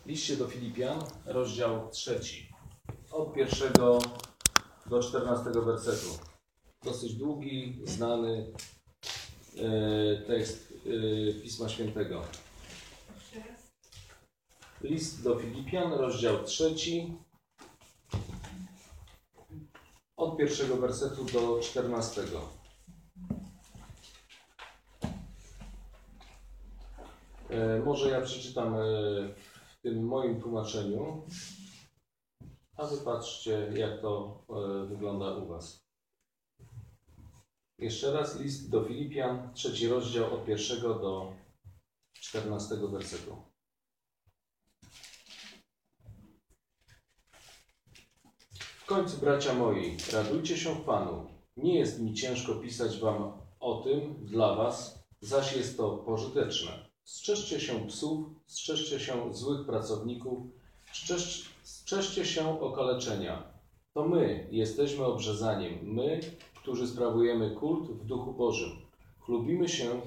liście do Filipian, rozdział 3, od 1 do 14 wersetu. Dosyć długi, znany tekst Pisma Świętego. List do Filipian, rozdział 3, od 1 wersetu do 14. Może ja przeczytam w tym moim tłumaczeniu, a wy patrzcie, jak to wygląda u was. Jeszcze raz list do Filipian, 3 rozdział od 1 do 14 wersetu. W końcu, bracia moi, radujcie się w Panu. Nie jest mi ciężko pisać wam o tym dla was, zaś jest to pożyteczne. Strzeżcie się psów, strzeżcie się złych pracowników, strzeżcie się okaleczenia. To my jesteśmy obrzezaniem, my, którzy sprawujemy kult w Duchu Bożym. Chlubimy się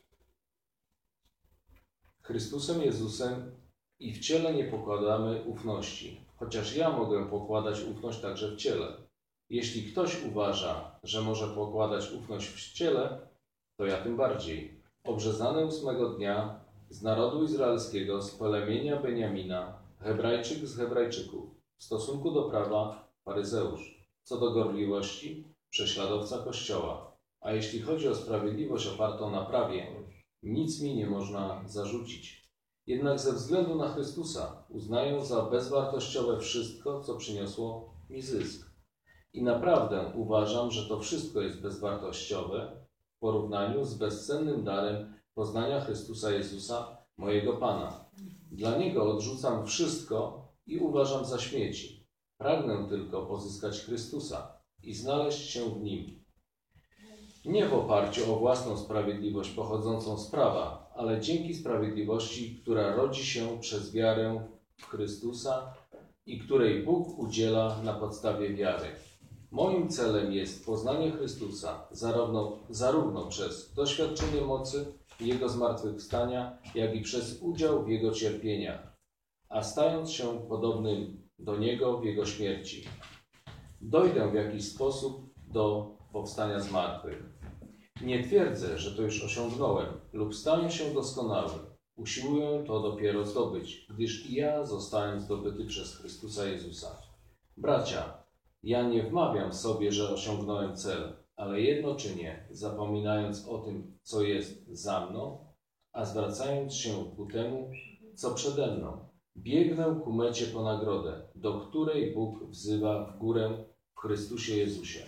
Chrystusem Jezusem i w ciele nie pokładamy ufności, chociaż ja mogę pokładać ufność także w ciele. Jeśli ktoś uważa, że może pokładać ufność w ciele, to ja tym bardziej. Obrzezany 8 dnia, z narodu izraelskiego, z plemienia Beniamina, Hebrajczyk z Hebrajczyków, w stosunku do prawa faryzeusz, co do gorliwości prześladowca Kościoła. A jeśli chodzi o sprawiedliwość opartą na prawie, nic mi nie można zarzucić. Jednak ze względu na Chrystusa uznaję za bezwartościowe wszystko, co przyniosło mi zysk. I naprawdę uważam, że to wszystko jest bezwartościowe w porównaniu z bezcennym darem poznania Chrystusa Jezusa, mojego Pana. Dla Niego odrzucam wszystko i uważam za śmieci. Pragnę tylko pozyskać Chrystusa i znaleźć się w Nim. Nie w oparciu o własną sprawiedliwość pochodzącą z prawa, ale dzięki sprawiedliwości, która rodzi się przez wiarę w Chrystusa i której Bóg udziela na podstawie wiary. Moim celem jest poznanie Chrystusa, zarówno przez doświadczenie mocy Jego zmartwychwstania, jak i przez udział w Jego cierpieniach, a stając się podobnym do Niego w Jego śmierci. Dojdę w jakiś sposób do powstania z martwych. Nie twierdzę, że to już osiągnąłem lub stałem się doskonały. Usiłuję to dopiero zdobyć, gdyż i ja zostałem zdobyty przez Chrystusa Jezusa. Bracia, ja nie wmawiam sobie, że osiągnąłem cel, ale jedno czynię, zapominając o tym, co jest za mną, a zwracając się ku temu, co przede mną. Biegnę ku mecie po nagrodę, do której Bóg wzywa w górę w Chrystusie Jezusie.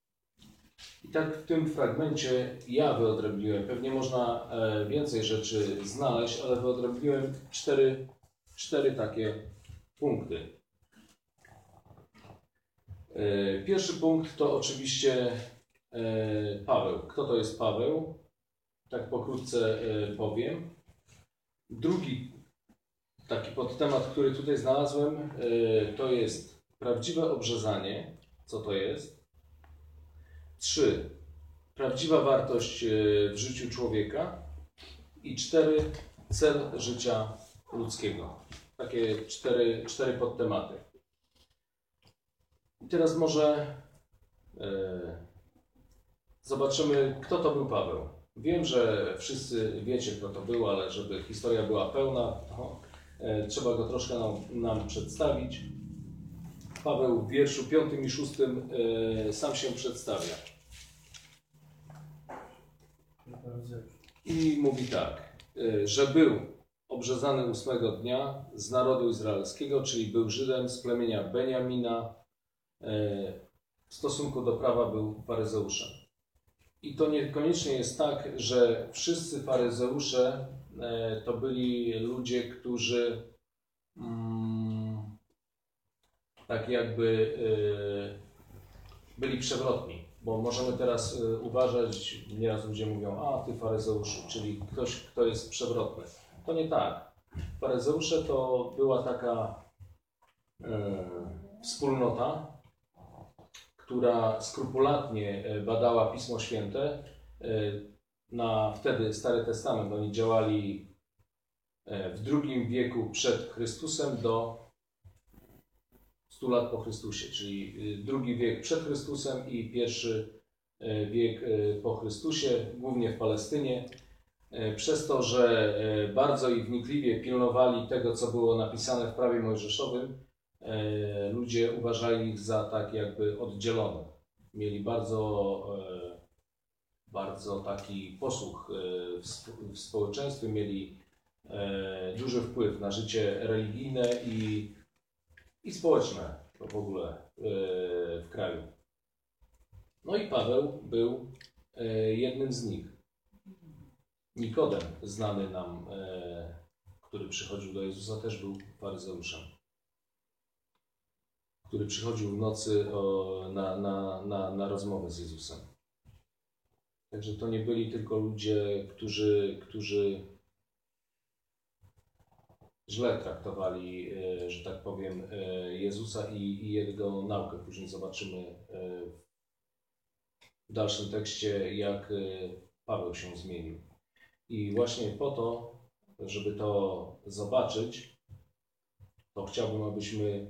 I tak w tym fragmencie ja wyodrębniłem, pewnie można więcej rzeczy znaleźć, ale wyodrębniłem cztery takie punkty. Pierwszy punkt to oczywiście Paweł. Kto to jest Paweł? Tak pokrótce powiem. Drugi taki podtemat, który tutaj znalazłem, to jest prawdziwe obrzezanie. Co to jest? 3. Prawdziwa wartość w życiu człowieka. I 4. Cel życia ludzkiego. Takie cztery podtematy. I teraz może zobaczymy, kto to był Paweł. Wiem, że wszyscy wiecie, kto to był, ale żeby historia była pełna, to trzeba go troszkę nam przedstawić. Paweł w wierszu 5 i 6 sam się przedstawia. I mówi tak, że był obrzezany 8 dnia z narodu izraelskiego, czyli był Żydem z plemienia Beniamina, w stosunku do prawa był faryzeuszem. I to niekoniecznie jest tak, że wszyscy faryzeusze to byli ludzie, którzy tak jakby byli przewrotni. Bo możemy teraz uważać, nieraz ludzie mówią, a ty faryzeuszu, czyli ktoś, kto jest przewrotny. To nie tak. Faryzeusze to była taka wspólnota, która skrupulatnie badała Pismo Święte. Na wtedy Stary Testament oni działali w II wieku przed Chrystusem do 100 lat po Chrystusie, czyli II wiek przed Chrystusem i pierwszy wiek po Chrystusie, głównie w Palestynie. Przez to, że bardzo i wnikliwie pilnowali tego, co było napisane w prawie mojżeszowym, ludzie uważali ich za tak jakby oddzielone. Mieli bardzo taki posłuch w społeczeństwie, mieli duży wpływ na życie religijne i społeczne w ogóle w kraju. No i Paweł był jednym z nich. Nikodem, znany nam, który przychodził do Jezusa, też był faryzeuszem, który przychodził w nocy na rozmowę z Jezusem. Także to nie byli tylko ludzie, którzy źle traktowali, że tak powiem, Jezusa i jego naukę. Później zobaczymy w dalszym tekście, jak Paweł się zmienił. I właśnie po to, żeby to zobaczyć, to chciałbym, abyśmy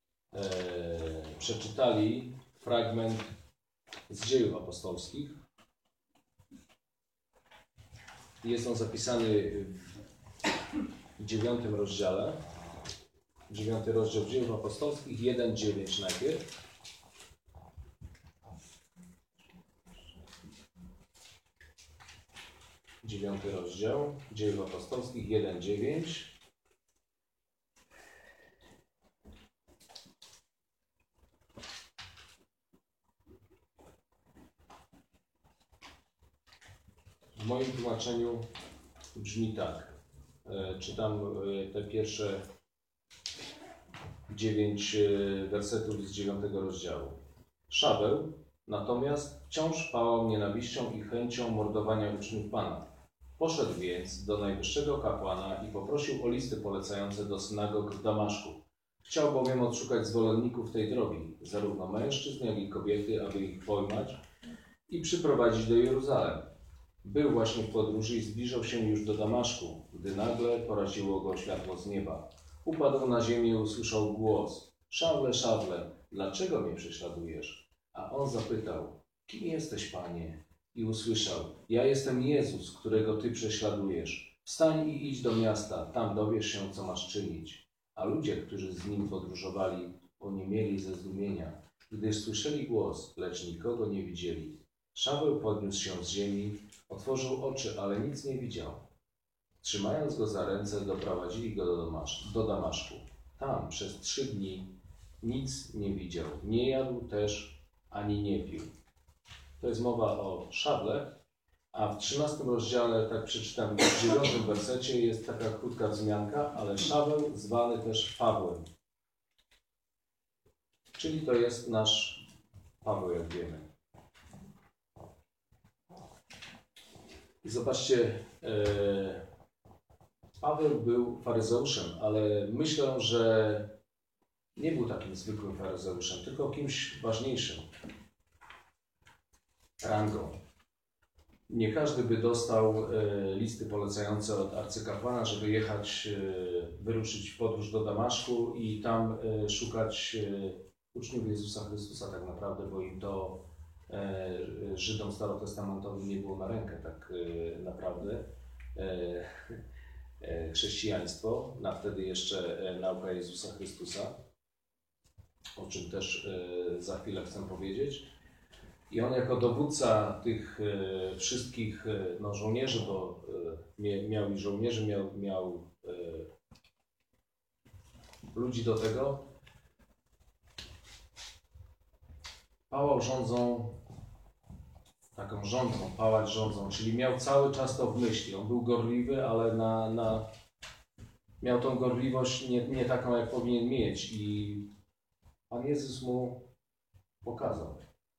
przeczytali fragment z Dziejów Apostolskich. Jest on zapisany w 9 rozdziale. 9 rozdział Dziejów Apostolskich, 1:9 najpierw. Dziewiąty rozdział Dziejów Apostolskich, 1:9. W moim tłumaczeniu brzmi tak. Czytam te pierwsze 9 wersetów z 9 rozdziału. Szaweł natomiast wciąż pałał nienawiścią i chęcią mordowania uczniów Pana. Poszedł więc do najwyższego kapłana i poprosił o listy polecające do synagog w Damaszku. Chciał bowiem odszukać zwolenników tej drogi, zarówno mężczyzn, jak i kobiety, aby ich pojmać i przyprowadzić do Jeruzalem. Był właśnie w podróży i zbliżał się już do Damaszku, gdy nagle poraziło go światło z nieba. Upadł na ziemię i usłyszał głos: Szawle, Szawle, dlaczego mnie prześladujesz? A on zapytał: Kim jesteś, Panie? I usłyszał: Ja jestem Jezus, którego Ty prześladujesz. Wstań i idź do miasta, tam dowiesz się, co masz czynić. A ludzie, którzy z nim podróżowali, oniemieli ze zdumienia, gdyż słyszeli głos, lecz nikogo nie widzieli. Szaweł podniósł się z ziemi, otworzył oczy, ale nic nie widział. Trzymając go za ręce, doprowadzili go do Damaszku. Tam przez 3 dni nic nie widział, nie jadł też ani nie pił. To jest mowa o Szawle, a w 13 rozdziale, tak przeczytam w 9 wersecie, jest taka krótka wzmianka, ale Szaweł zwany też Pawłem. Czyli to jest nasz Paweł, jak wiemy. I zobaczcie, Paweł był faryzeuszem, ale myślę, że nie był takim zwykłym faryzeuszem, tylko kimś ważniejszym. Rangą. Nie każdy by dostał listy polecające od arcykapłana, żeby wyruszyć w podróż do Damaszku i tam szukać uczniów Jezusa Chrystusa tak naprawdę, bo im to Żydom starotestamentowym nie było na rękę tak naprawdę. Chrześcijaństwo, na wtedy jeszcze nauka Jezusa Chrystusa, o czym też za chwilę chcę powiedzieć. I on jako dowódca tych wszystkich żołnierzy, bo miał i żołnierzy, miał ludzi do tego, pałał rządzą, taką rządzą, pałać rządzą, czyli miał cały czas to w myśli. On był gorliwy, ale miał tą gorliwość nie taką, jak powinien mieć. I Pan Jezus mu pokazał.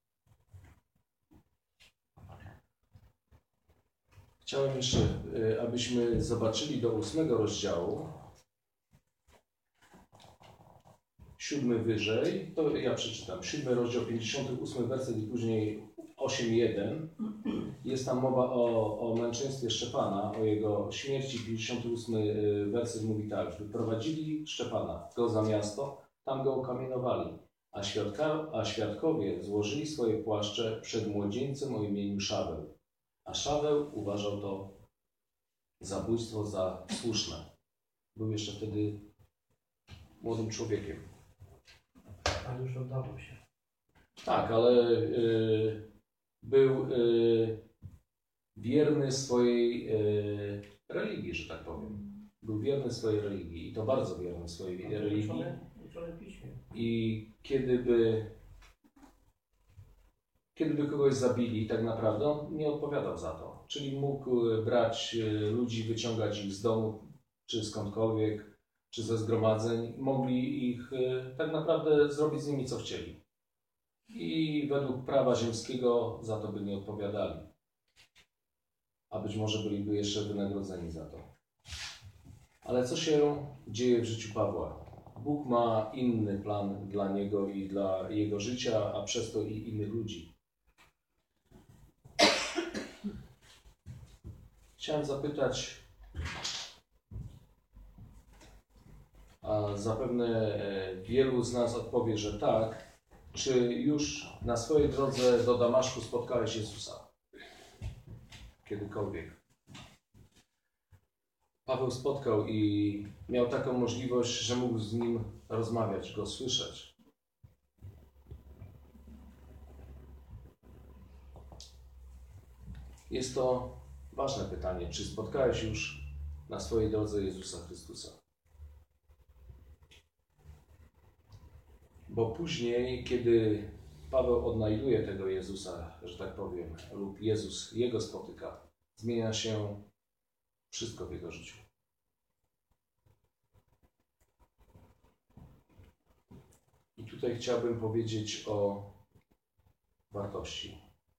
Chciałem jeszcze, abyśmy zobaczyli do 8 rozdziału, 7 wyżej, to ja przeczytam. 7 rozdział, 58 werset i później 8:1. Jest tam mowa o męczeństwie Szczepana, o jego śmierci. 58 werset mówi tak: wyprowadzili Szczepana go za miasto, tam go ukamienowali, a świadkowie złożyli swoje płaszcze przed młodzieńcem o imieniu Szaweł. A Szaweł uważał to zabójstwo za słuszne. Był jeszcze wtedy młodym człowiekiem. Ale już oddawał się. Tak, ale był wierny swojej religii, że tak powiem. Był wierny swojej religii i to bardzo wierny swojej religii. I kiedy by kogoś zabili, tak naprawdę on nie odpowiadał za to. Czyli mógł brać ludzi, wyciągać ich z domu, czy skądkolwiek, czy ze zgromadzeń. Mogli ich tak naprawdę zrobić z nimi, co chcieli. I według prawa ziemskiego za to by nie odpowiadali. A być może byliby jeszcze wynagrodzeni za to. Ale co się dzieje w życiu Pawła? Bóg ma inny plan dla niego i dla jego życia, a przez to i innych ludzi. Chciałem zapytać, a zapewne wielu z nas odpowie, że tak, czy już na swojej drodze do Damaszku spotkałeś Jezusa? Kiedykolwiek. Paweł spotkał i miał taką możliwość, że mógł z nim rozmawiać, go słyszeć. Jest to ważne pytanie, czy spotkałeś już na swojej drodze Jezusa Chrystusa? Bo później, kiedy Paweł odnajduje tego Jezusa, że tak powiem, lub Jezus jego spotyka, zmienia się wszystko w jego życiu. I tutaj chciałbym powiedzieć o wartości.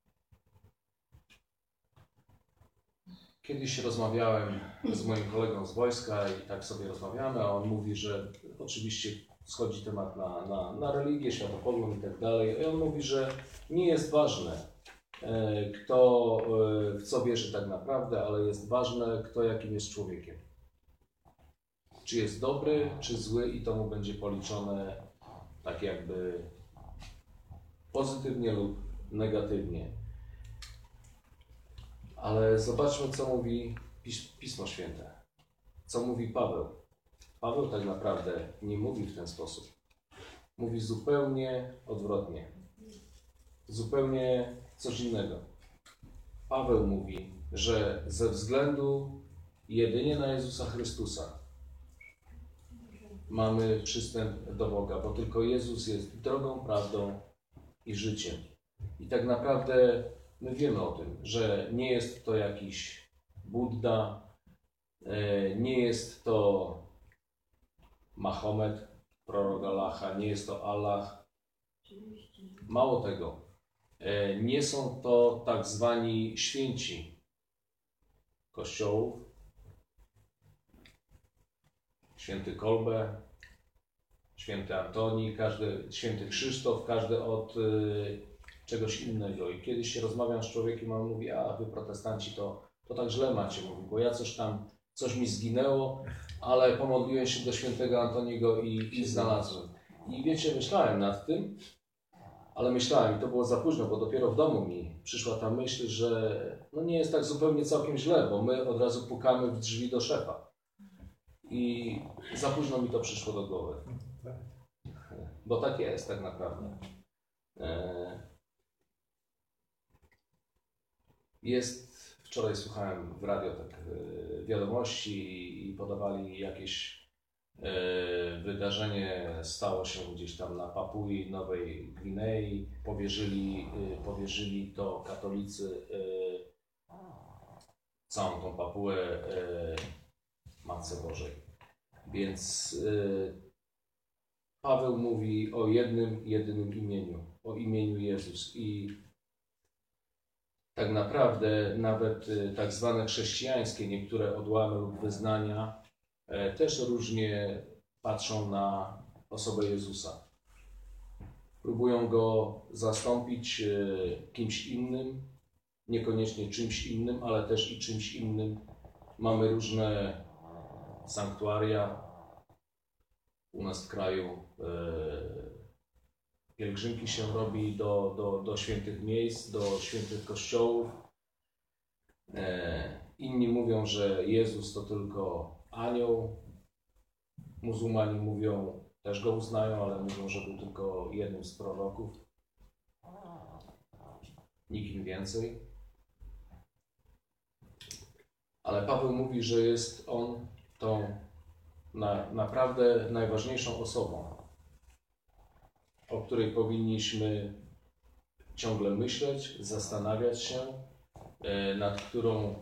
Kiedyś rozmawiałem z moim kolegą z wojska i tak sobie rozmawiamy, a on mówi, że oczywiście schodzi temat na religię, światopogląd i tak dalej. I on mówi, że nie jest ważne, kto w co wierzy tak naprawdę, ale jest ważne, kto jakim jest człowiekiem. Czy jest dobry, czy zły i to mu będzie policzone tak jakby pozytywnie lub negatywnie. Ale zobaczmy, co mówi Pismo Święte. Co mówi Paweł. Paweł tak naprawdę nie mówi w ten sposób. Mówi zupełnie odwrotnie. Zupełnie coś innego. Paweł mówi, że ze względu jedynie na Jezusa Chrystusa mamy przystęp do Boga, bo tylko Jezus jest drogą, prawdą i życiem. I tak naprawdę my wiemy o tym, że nie jest to jakiś Budda, nie jest to Mahomet, prorok Allaha, nie jest to Allah. Mało tego, nie są to tak zwani święci kościołów, święty Kolbe, święty Antoni, święty Krzysztof, każdy od czegoś innego. I kiedyś się rozmawiam z człowiekiem, a on mówi, a wy protestanci to tak źle macie. Mówi, bo ja coś mi zginęło, ale pomodliłem się do świętego Antoniego i znalazłem. I wiecie, myślałem nad tym, ale myślałem, i to było za późno, bo dopiero w domu mi przyszła ta myśl, że no nie jest tak zupełnie całkiem źle, bo my od razu pukamy w drzwi do szefa. I za późno mi to przyszło do głowy. Bo tak jest tak naprawdę. Wczoraj słuchałem w radio tak wiadomości i podawali jakieś wydarzenie, stało się gdzieś tam na Papui Nowej Gwinei. Powierzyli to katolicy całą tą Papuę Matce Bożej. Więc Paweł mówi o jedynym imieniu, o imieniu Jezus. I tak naprawdę nawet tak zwane chrześcijańskie, niektóre odłamy lub wyznania też różnie patrzą osobę Jezusa. Próbują Go zastąpić kimś innym, niekoniecznie czymś innym, ale też i czymś innym. Mamy różne sanktuaria u nas w kraju. Pielgrzymki się robi do świętych miejsc, do świętych kościołów. Inni mówią, że Jezus to tylko anioł. Muzułmanie mówią, też Go uznają, ale mówią, że był tylko jednym z proroków. Nikim więcej. Ale Paweł mówi, że jest On tą naprawdę najważniejszą osobą, o której powinniśmy ciągle myśleć, zastanawiać się, nad którą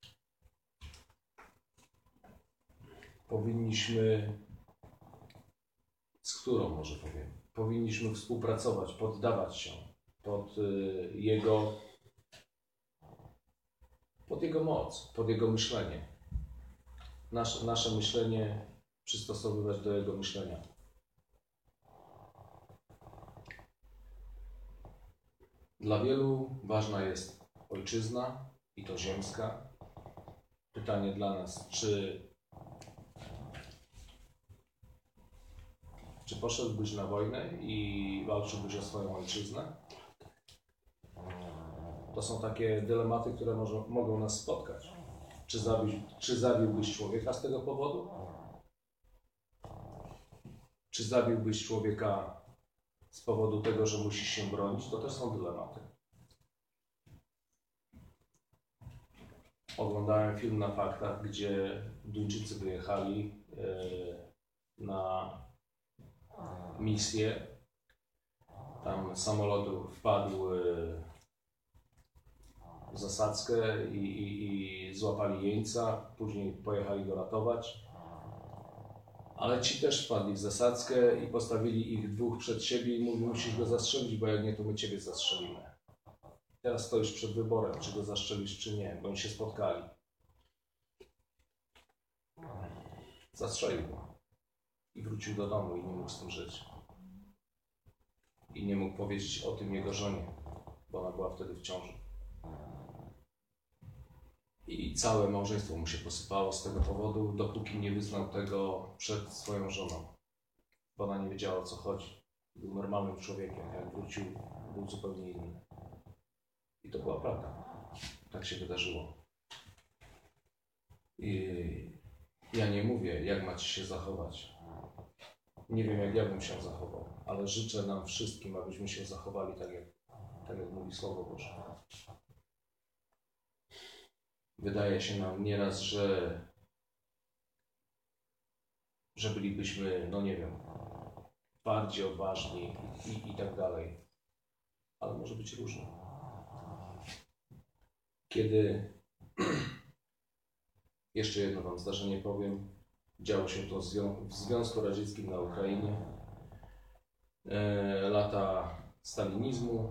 powinniśmy współpracować, poddawać się pod Jego moc, pod Jego myślenie. Nasze myślenie przystosowywać do Jego myślenia. Dla wielu ważna jest ojczyzna i to ziemska. Pytanie dla nas, czy poszedłbyś na wojnę i walczyłbyś o swoją ojczyznę? To są takie dylematy, które mogą nas spotkać. Czy zabiłbyś człowieka z tego powodu? Czy zabiłbyś człowieka z powodu tego, że musisz się bronić? To też są dylematy. Oglądałem film na faktach, gdzie Duńczycy wyjechali na misję. Tam samolot wpadł w zasadzkę i złapali jeńca. Później pojechali go ratować. Ale ci też wpadli w zasadzkę i postawili ich dwóch przed siebie i mówili, musisz go zastrzelić, bo jak nie, to my ciebie zastrzelimy. Teraz stoisz przed wyborem, czy go zastrzelisz, czy nie, bo oni się spotkali. Zastrzelił go. I wrócił do domu i nie mógł z tym żyć. I nie mógł powiedzieć o tym jego żonie, bo ona była wtedy w ciąży. I całe małżeństwo mu się posypało z tego powodu, dopóki nie wyznał tego przed swoją żoną. Bo ona nie wiedziała, o co chodzi. Był normalnym człowiekiem. Jak wrócił, był zupełnie inny. I to była prawda. Tak się wydarzyło. I ja nie mówię, jak macie się zachować. Nie wiem, jak ja bym się zachował, ale życzę nam wszystkim, abyśmy się zachowali tak jak mówi Słowo Boże. Wydaje się nam nieraz, że bylibyśmy, no nie wiem, bardziej odważni i tak dalej. Ale może być różnie. Kiedy, jeszcze jedno wam zdarzenie powiem, działo się to w Związku Radzieckim na Ukrainie. Lata stalinizmu.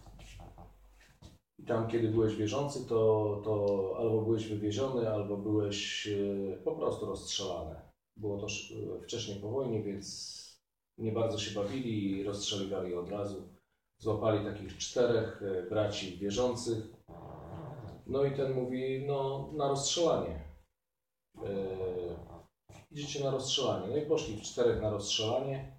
I tam, kiedy byłeś wierzący, to albo byłeś wywieziony, albo byłeś po prostu rozstrzelany. Było to wcześniej po wojnie, więc nie bardzo się bawili i rozstrzeliwali od razu. Złapali takich 4 braci wierzących. No i ten mówi, no na rozstrzelanie. Idziecie na rozstrzelanie. No i poszli w 4 na rozstrzelanie.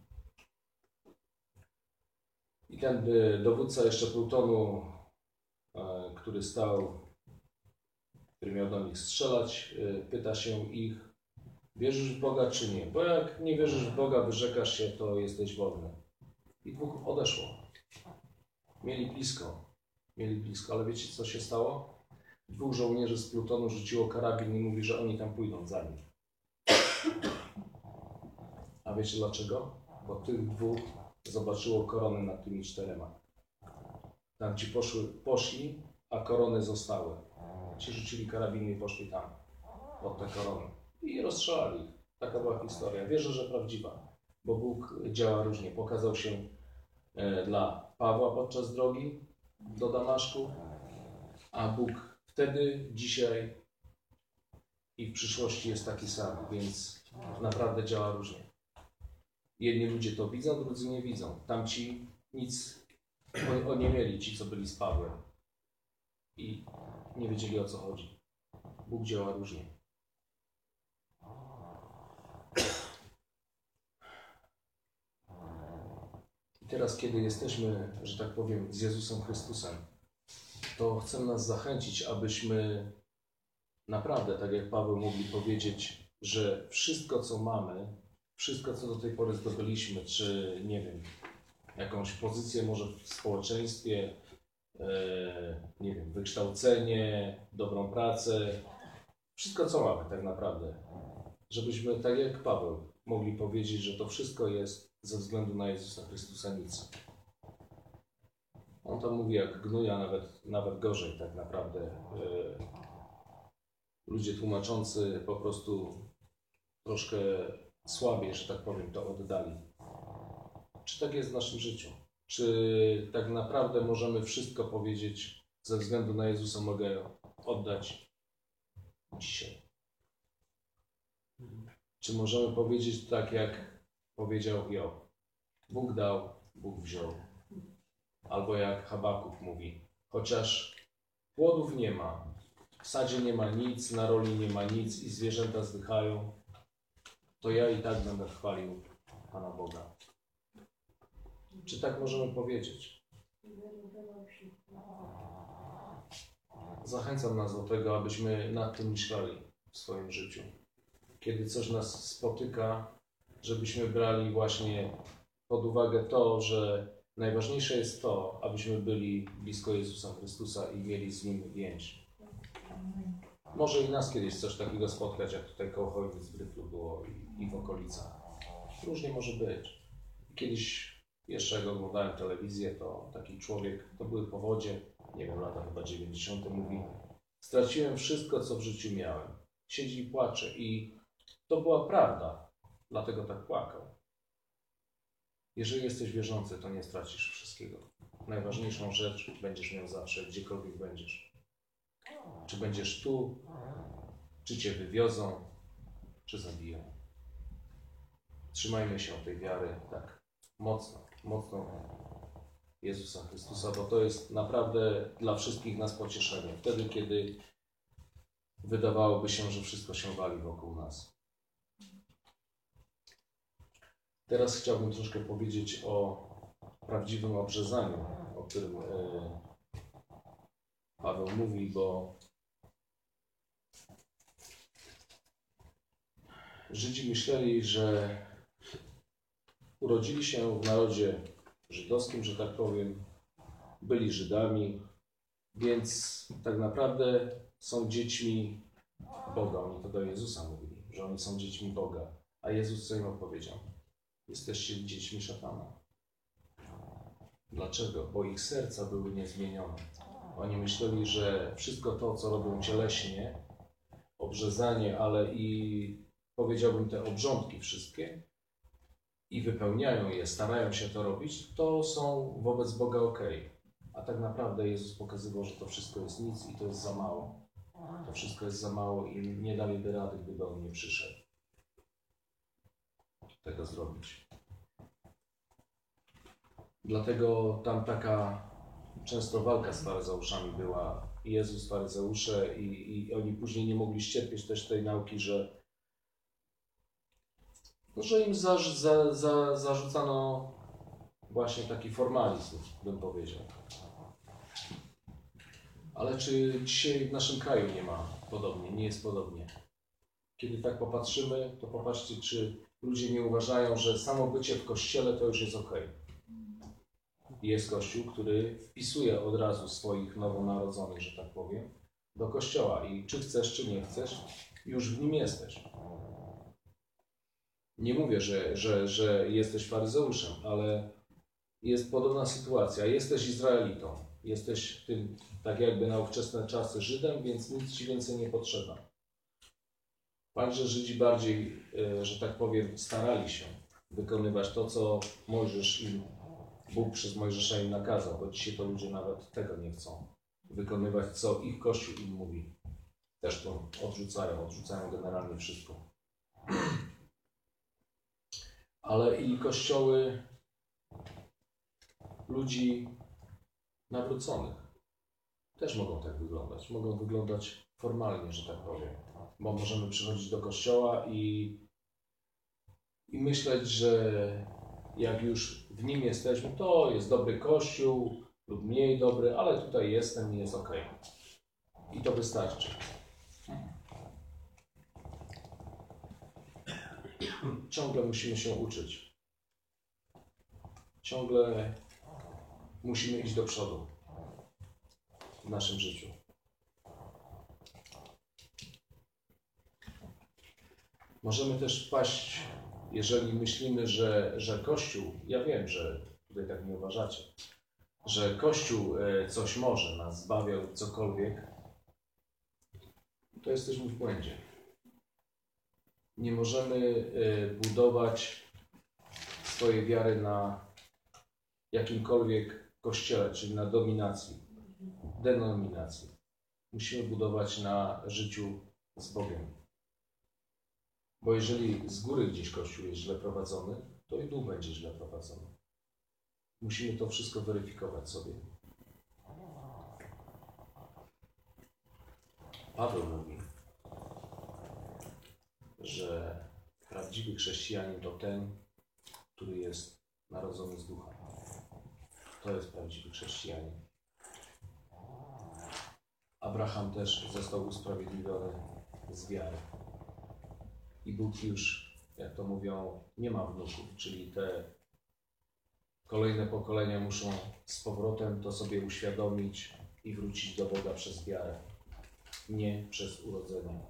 I ten dowódca jeszcze plutonu, który stał, który miał do nich strzelać, pyta się ich, wierzysz w Boga czy nie? Bo jak nie wierzysz w Boga, wyrzekasz się, to jesteś wolny. I 2 odeszło. Mieli blisko, ale wiecie, co się stało? 2 żołnierzy z plutonu rzuciło karabin i mówi, że oni tam pójdą za nim. A wiecie dlaczego? Bo tych 2 zobaczyło korony nad tymi 4. Tam ci poszli, a korony zostały. Ci rzucili karabiny i poszli tam, pod te korony. I rozstrzelali ich. Taka była historia. Wierzę, że prawdziwa, bo Bóg działa różnie. Pokazał się dla Pawła podczas drogi do Damaszku, a Bóg wtedy, dzisiaj i w przyszłości jest taki sam, więc naprawdę działa różnie. Jedni ludzie to widzą, drudzy nie widzą. Tamci nic nie mieli, ci co byli z Pawłem. I nie wiedzieli, o co chodzi. Bóg działa różnie. I teraz, kiedy jesteśmy, że tak powiem, z Jezusem Chrystusem, to chcę nas zachęcić, abyśmy naprawdę, tak jak Paweł mógł powiedzieć, że wszystko, co mamy, wszystko, co do tej pory zdobyliśmy, czy nie wiem, jakąś pozycję może w społeczeństwie, nie wiem, wykształcenie, dobrą pracę, wszystko, co mamy tak naprawdę, żebyśmy, tak jak Paweł, mogli powiedzieć, że to wszystko jest ze względu na Jezusa Chrystusa nic. On tam mówi jak gnuja, nawet gorzej tak naprawdę. Ludzie tłumaczący po prostu troszkę słabiej, że tak powiem, to oddali. Czy tak jest w naszym życiu? Czy tak naprawdę możemy wszystko powiedzieć ze względu na Jezusa, mogę oddać dzisiaj? Czy możemy powiedzieć tak, jak powiedział Job? Bóg dał, Bóg wziął. Albo jak Habakuk mówi, chociaż płodów nie ma, w sadzie nie ma nic, na roli nie ma nic i zwierzęta zdychają, to ja i tak będę chwalił Pana Boga. Czy tak możemy powiedzieć? Zachęcam nas do tego, abyśmy nad tym myśleli w swoim życiu. Kiedy coś nas spotyka, żebyśmy brali właśnie pod uwagę to, że najważniejsze jest to, abyśmy byli blisko Jezusa Chrystusa i mieli z Nim więź. Może i nas kiedyś coś takiego spotkać, jak tutaj koło Chojnic w Brytlu było i w okolicach. Różnie może być. Kiedyś jeszcze jak oglądałem telewizję, to taki człowiek, to były powodzie, nie wiem, lata chyba 90. mówi, straciłem wszystko, co w życiu miałem. Siedzi i płacze i to była prawda, dlatego tak płakał. Jeżeli jesteś wierzący, to nie stracisz wszystkiego. Najważniejszą rzecz będziesz miał zawsze, gdziekolwiek będziesz. Czy będziesz tu, czy cię wywiozą, czy zabiją. Trzymajmy się tej wiary tak mocno Jezusa Chrystusa, bo to jest naprawdę dla wszystkich nas pocieszenie. Wtedy, kiedy wydawałoby się, że wszystko się wali wokół nas. Teraz chciałbym troszkę powiedzieć o prawdziwym obrzezaniu, o którym Paweł mówi, bo Żydzi myśleli, że urodzili się w narodzie żydowskim, że tak powiem, byli Żydami, więc tak naprawdę są dziećmi Boga. Oni to do Jezusa mówili, że oni są dziećmi Boga. A Jezus co im odpowiedział? Jesteście dziećmi szatana. Dlaczego? Bo ich serca były niezmienione. Oni myśleli, że wszystko to, co robią cieleśnie, obrzezanie, ale i powiedziałbym te obrządki wszystkie i wypełniają je, starają się to robić, to są wobec Boga okej. A tak naprawdę Jezus pokazywał, że to wszystko jest nic i to jest za mało. To wszystko jest za mało i nie daliby rady, gdyby On nie przyszedł tego zrobić. Dlatego tam taka często walka z faryzeuszami była. Jezus, faryzeusze i oni później nie mogli ścierpieć też tej nauki, że im zarzucano właśnie taki formalizm, bym powiedział. Ale czy dzisiaj w naszym kraju nie ma podobnie, nie jest podobnie? Kiedy tak popatrzymy, to popatrzcie, czy ludzie nie uważają, że samo bycie w kościele to już jest okej. Jest kościół, który wpisuje od razu swoich nowonarodzonych, że tak powiem, do kościoła i czy chcesz, czy nie chcesz, już w nim jesteś. Nie mówię, że jesteś faryzeuszem, ale jest podobna sytuacja. Jesteś Izraelitą. Jesteś tym, tak jakby na ówczesne czasy, Żydem, więc nic ci więcej nie potrzeba. Fakt, że Żydzi bardziej, że tak powiem, starali się wykonywać to, co Mojżesz im, Bóg przez Mojżesza im nakazał, bo dzisiaj to ludzie nawet tego nie chcą wykonywać, co ich Kościół im mówi. Też to odrzucają generalnie wszystko. ale i kościoły ludzi nawróconych też mogą tak wyglądać. Mogą wyglądać formalnie, że tak powiem. Bo możemy przychodzić do kościoła i myśleć, że jak już w nim jesteśmy, to jest dobry kościół lub mniej dobry, ale tutaj jestem i jest ok. I to wystarczy. Ciągle musimy się uczyć. Ciągle musimy iść do przodu w naszym życiu. Możemy też wpaść, jeżeli myślimy, że Kościół, ja wiem, że tutaj tak nie uważacie, że Kościół coś może, nas zbawia lub cokolwiek, to jesteśmy w błędzie. Nie możemy budować swojej wiary na jakimkolwiek kościele, czyli na denominacji. Musimy budować na życiu z Bogiem. Bo jeżeli z góry gdzieś Kościół jest źle prowadzony, to i dół będzie źle prowadzony. Musimy to wszystko weryfikować sobie. Paweł mówi, że prawdziwy chrześcijanin to ten, który jest narodzony z ducha. To jest prawdziwy chrześcijanin. Abraham też został usprawiedliwiony z wiary. I Bóg już, jak to mówią, nie ma wnuków, czyli te kolejne pokolenia muszą z powrotem to sobie uświadomić i wrócić do Boga przez wiarę, nie przez urodzenie.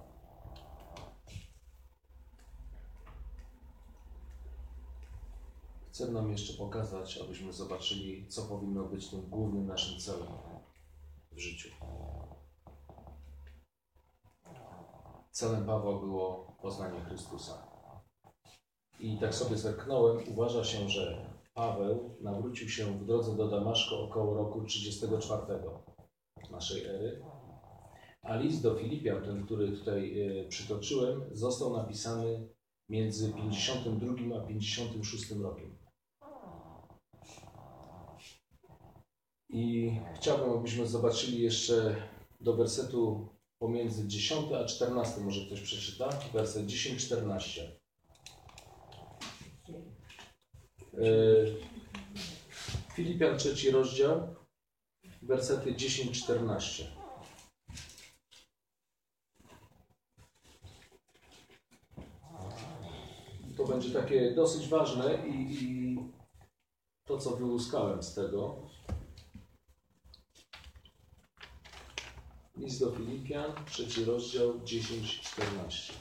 Chcę nam jeszcze pokazać, abyśmy zobaczyli, co powinno być tym głównym naszym celem w życiu. Celem Pawła było poznanie Chrystusa. I tak sobie zerknąłem, uważa się, że Paweł nawrócił się w drodze do Damaszku około roku 34 naszej ery, a list do Filipian, ten, który tutaj przytoczyłem, został napisany między 52 a 56 rokiem. I chciałbym, abyśmy zobaczyli jeszcze do wersetu pomiędzy 10 a 14, może ktoś przeczyta? Werset 10-14. Filipian 3 rozdział, wersety 10-14. To będzie takie dosyć ważne i to, co wyłuskałem z tego. List do Filipian, 3 rozdział, 10-14.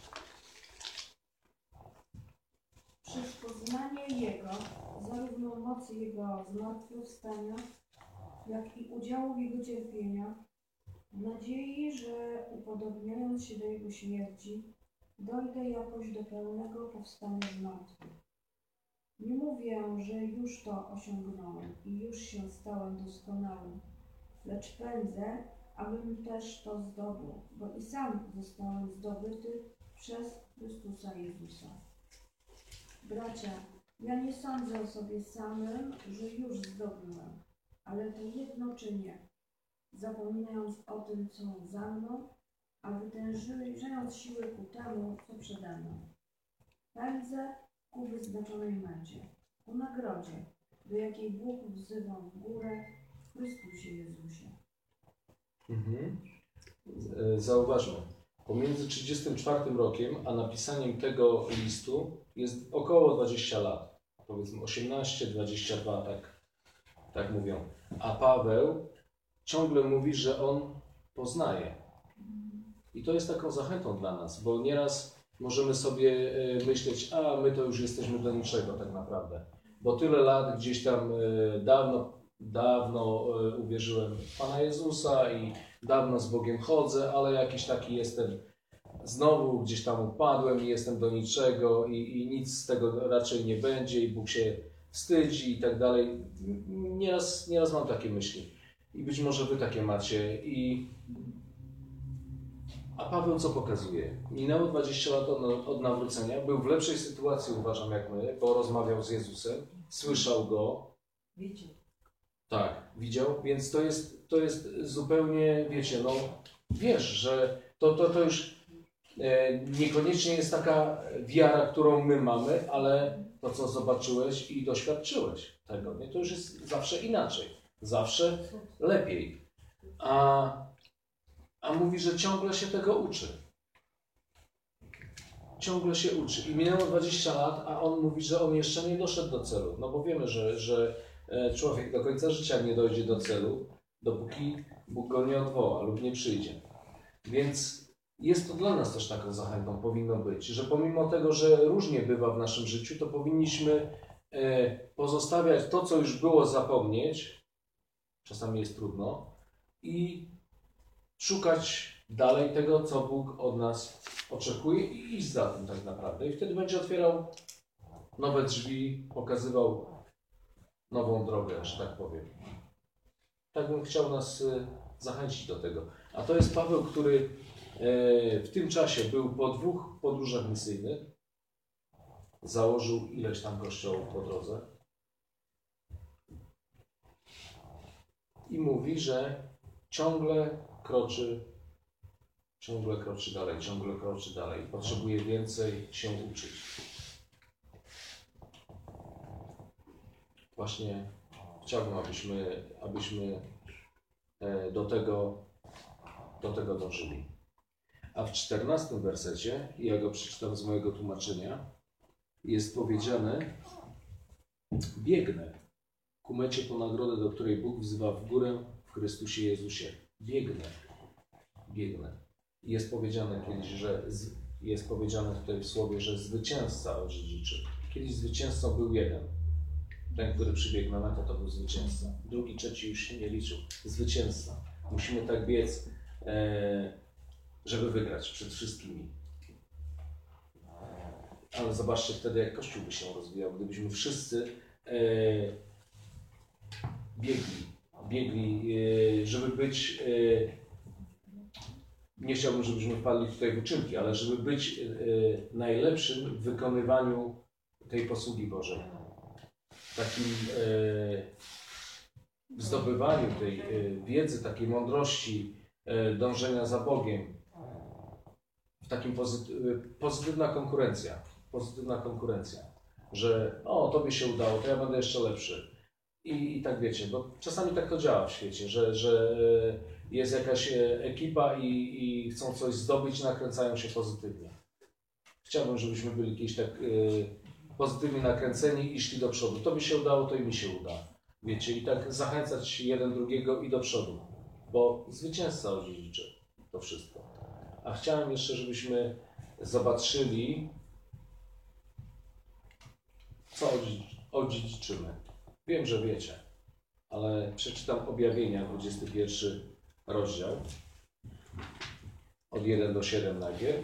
Przez poznanie Jego, zarówno mocy Jego zmartwychwstania, jak i udziału w Jego cierpieniach, w nadziei, że upodobniając się do Jego śmierci, dojdę jakoś do pełnego powstania z martwych. Nie mówię, że już to osiągnąłem i już się stałem doskonałym, lecz pędzę, abym też to zdobył, bo i sam zostałem zdobyty przez Chrystusa Jezusa. Bracia, ja nie sądzę o sobie samym, że już zdobyłem, ale to jedno czynię, zapominając o tym, co za mną, a wytężając siły ku temu, co przede mną. Pędzę ku wyznaczonej mecie, ku nagrodzie, do jakiej Bóg wzywa w górę w Chrystusie Jezusie. Zauważmy, pomiędzy 34 rokiem a napisaniem tego listu jest około 20 lat. Powiedzmy 18-22, tak mówią. A Paweł ciągle mówi, że on poznaje. I to jest taką zachętą dla nas, bo nieraz możemy sobie myśleć, a my to już jesteśmy do niczego tak naprawdę. Bo tyle lat gdzieś tam dawno uwierzyłem w Pana Jezusa i dawno z Bogiem chodzę, ale jakiś taki jestem, znowu gdzieś tam upadłem i jestem do niczego i nic z tego raczej nie będzie i Bóg się wstydzi i tak dalej. Nieraz mam takie myśli i być może wy takie macie. A Paweł co pokazuje? Minęło 20 lat od nawrócenia, był w lepszej sytuacji, uważam, jak my, bo rozmawiał z Jezusem, słyszał Go. Widział. Tak, widział, więc to jest zupełnie, wiecie, no wiesz, że to już niekoniecznie jest taka wiara, którą my mamy, ale to, co zobaczyłeś i doświadczyłeś tego, nie? To już jest zawsze inaczej, zawsze lepiej. A mówi, że ciągle się tego uczy. Ciągle się uczy. I minęło 20 lat, a on mówi, że on jeszcze nie doszedł do celu. No bo wiemy, że człowiek do końca życia nie dojdzie do celu, dopóki Bóg go nie odwoła lub nie przyjdzie. Więc jest to dla nas też taką zachętą, powinno być, że pomimo tego, że różnie bywa w naszym życiu, to powinniśmy pozostawiać to, co już było, zapomnieć, czasami jest trudno, i szukać dalej tego, co Bóg od nas oczekuje i iść za tym tak naprawdę. I wtedy będzie otwierał nowe drzwi, pokazywał nową drogę, że tak powiem. Tak bym chciał nas zachęcić do tego. A to jest Paweł, który w tym czasie był po 2 podróżach misyjnych. Założył ileś tam kościołów po drodze. I mówi, że ciągle kroczy dalej. Potrzebuje więcej się uczyć. Właśnie chciałbym, abyśmy do tego dążyli. A w 14 wersecie, ja go przeczytam z mojego tłumaczenia, jest powiedziane: biegnę ku mecie po nagrodę, do której Bóg wzywa w górę w Chrystusie Jezusie. Biegnę. Jest powiedziane kiedyś, jest powiedziane tutaj w słowie, że zwycięzca odziedziczy. Kiedyś zwycięzcą był jeden. Ten, który przybiegł na metę, to był zwycięzca. Drugi, trzeci już się nie liczył. Zwycięzca. Musimy tak biec, żeby wygrać przed wszystkimi. Ale zobaczcie wtedy, jak Kościół by się rozwijał, gdybyśmy wszyscy biegli, żeby być, nie chciałbym, żebyśmy wpadli tutaj w uczynki, ale żeby być najlepszym w wykonywaniu tej posługi Bożej. W takim zdobywaniu tej wiedzy, takiej mądrości, dążenia za Bogiem. W takim pozytywna konkurencja, że tobie się udało, to ja będę jeszcze lepszy. I tak wiecie, bo czasami tak to działa w świecie, że jest jakaś ekipa i chcą coś zdobyć, nakręcają się pozytywnie. Chciałbym, żebyśmy byli kiedyś tak pozytywnie nakręceni i szli do przodu. Tobie się udało, to i mi się uda. Wiecie, i tak zachęcać jeden drugiego i do przodu, bo zwycięzca odziedziczy to wszystko. A chciałem jeszcze, żebyśmy zobaczyli, co odziedziczymy. Wiem, że wiecie, ale przeczytam Objawienia, 21 rozdział, od 1 do 7 najpierw.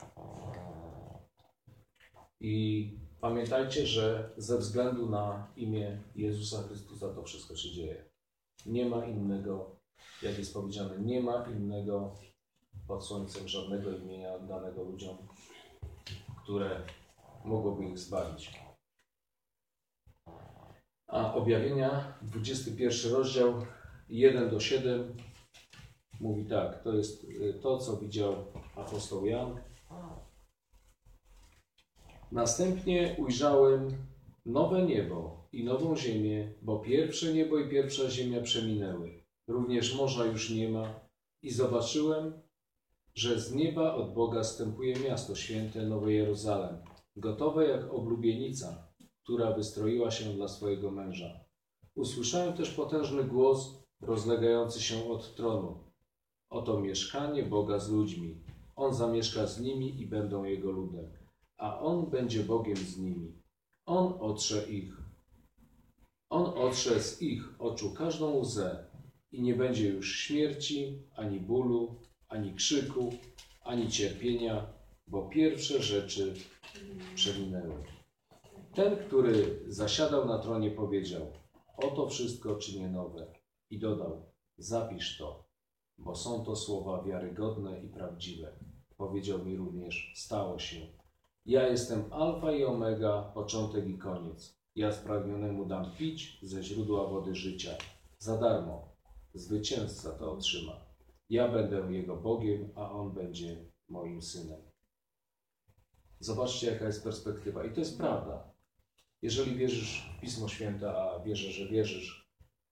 I pamiętajcie, że ze względu na imię Jezusa Chrystusa to wszystko się dzieje. Nie ma innego, jak jest powiedziane, nie ma innego pod słońcem żadnego imienia danego ludziom, które mogłoby ich zbawić. A Objawienia, 21 rozdział, 1 do 7 mówi tak, to jest to, co widział apostoł Jan. Następnie ujrzałem nowe niebo i nową ziemię, bo pierwsze niebo i pierwsza ziemia przeminęły. Również morza już nie ma. I zobaczyłem, że z nieba od Boga zstępuje miasto święte, Nowe Jeruzalem, gotowe jak oblubienica, która wystroiła się dla swojego męża. Usłyszałem też potężny głos rozlegający się od tronu. Oto mieszkanie Boga z ludźmi. On zamieszka z nimi i będą Jego ludem, a On będzie Bogiem z nimi. On otrze z ich oczu każdą łzę i nie będzie już śmierci, ani bólu, ani krzyku, ani cierpienia, bo pierwsze rzeczy przeminęły. Ten, który zasiadał na tronie, powiedział: oto wszystko czynię nowe. I dodał: zapisz to, bo są to słowa wiarygodne i prawdziwe. Powiedział mi również, stało się. Ja jestem alfa i omega, początek i koniec. Ja spragnionemu dam pić ze źródła wody życia. Za darmo. Zwycięzca to otrzyma. Ja będę jego Bogiem, a on będzie moim synem. Zobaczcie, jaka jest perspektywa. I to jest prawda. Jeżeli wierzysz w Pismo Święte, a wierzę, że wierzysz,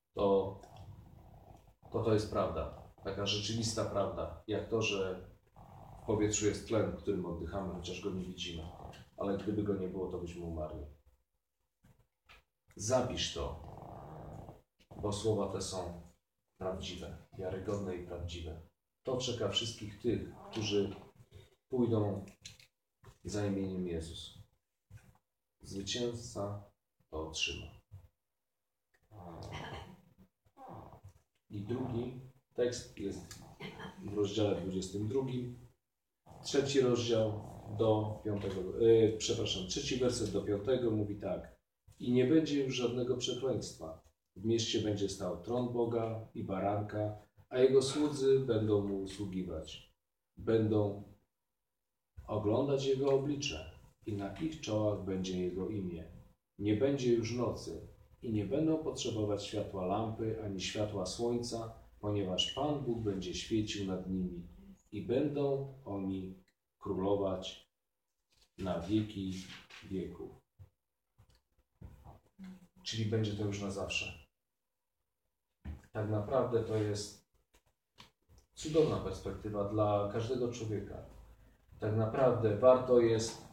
to jest prawda. Taka rzeczywista prawda. Jak to, że w powietrzu jest tlen, którym oddychamy, chociaż go nie widzimy. Ale gdyby go nie było, to byśmy umarli. Zapisz to, bo słowa te są prawdziwe, wiarygodne i prawdziwe. To czeka wszystkich tych, którzy pójdą za imieniem Jezus. Zwycięzca to otrzyma. I drugi tekst jest w rozdziale 22. Trzeci rozdział do 5. Trzeci werset do 5 mówi tak. I nie będzie już żadnego przekleństwa. W mieście będzie stał tron Boga i baranka, a jego słudzy będą mu usługiwać. Będą oglądać jego oblicze i na ich czołach będzie jego imię. Nie będzie już nocy i nie będą potrzebować światła lampy ani światła słońca, ponieważ Pan Bóg będzie świecił nad nimi i będą oni królować na wieki wieków. Czyli będzie to już na zawsze. Tak naprawdę to jest cudowna perspektywa dla każdego człowieka. Tak naprawdę warto jest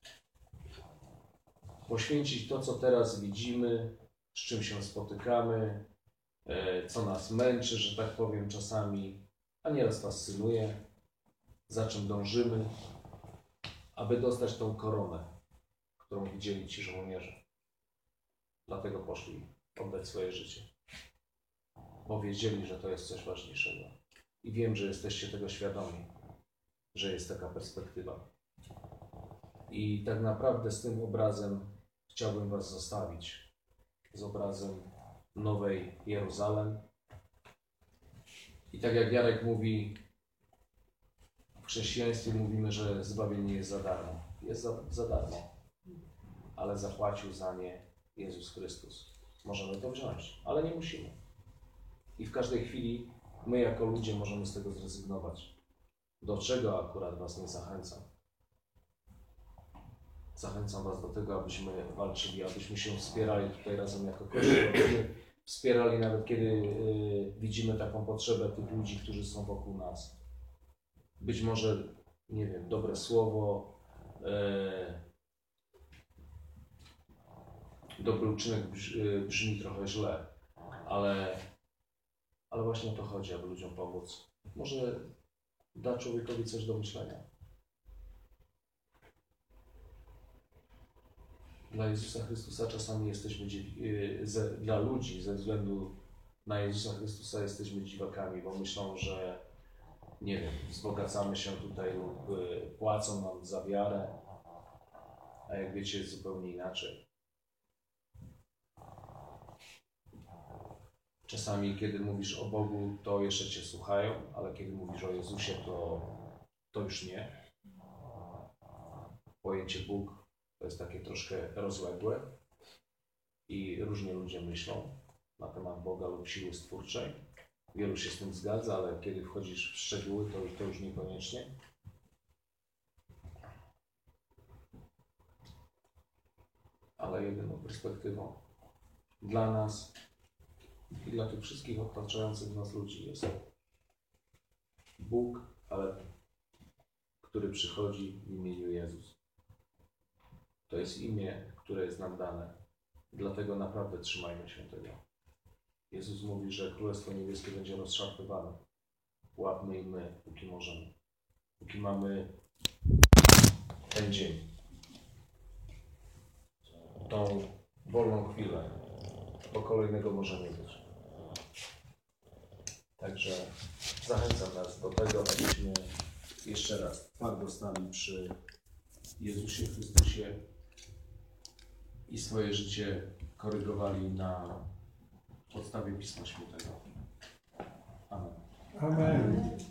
poświęcić to, co teraz widzimy, z czym się spotykamy, co nas męczy, że tak powiem czasami, a nieraz fascynuje, za czym dążymy, aby dostać tą koronę, którą widzieli ci żołnierze. Dlatego poszli oddać swoje życie. Bo wiedzieli, że to jest coś ważniejszego. I wiem, że jesteście tego świadomi, że jest taka perspektywa. I tak naprawdę z tym obrazem chciałbym was zostawić. Z obrazem Nowej Jeruzalem. I tak jak Jarek mówi, w chrześcijaństwie mówimy, że zbawienie jest za darmo. Jest za darmo. Ale zapłacił za nie Jezus Chrystus. Możemy to wziąć, ale nie musimy. I w każdej chwili my jako ludzie możemy z tego zrezygnować. Do czego akurat was nie zachęcam? Zachęcam was do tego, abyśmy walczyli, abyśmy się wspierali tutaj razem jako Kościół, abyśmy wspierali nawet kiedy widzimy taką potrzebę tych ludzi, którzy są wokół nas. Być może, nie wiem, dobre słowo, dobry uczynek brzmi trochę źle, ale właśnie o to chodzi, aby ludziom pomóc. Może da człowiekowi coś do myślenia. Dla Jezusa Chrystusa czasami jesteśmy, dla ludzi ze względu na Jezusa Chrystusa jesteśmy dziwakami, bo myślą, że nie wiem, wzbogacamy się tutaj lub płacą nam za wiarę, a jak wiecie jest zupełnie inaczej. Czasami, kiedy mówisz o Bogu, to jeszcze cię słuchają, ale kiedy mówisz o Jezusie, to już nie. Pojęcie Bóg to jest takie troszkę rozległe i różnie ludzie myślą na temat Boga lub siły stwórczej. Wielu się z tym zgadza, ale kiedy wchodzisz w szczegóły, to już niekoniecznie. Ale jedyną perspektywą dla nas i dla tych wszystkich otaczających nas ludzi jest Bóg, ale który przychodzi w imieniu Jezus. To jest imię, które jest nam dane. Dlatego naprawdę trzymajmy się tego. Jezus mówi, że Królestwo Niebieskie będzie rozszarpywane. Łapmy i my, póki możemy. Póki mamy ten dzień. Tą wolną chwilę. Bo kolejnego może nie być. Także zachęcam nas do tego, abyśmy jeszcze raz twardo stali przy Jezusie Chrystusie i swoje życie korygowali na podstawie Pisma Świętego. Amen. Amen.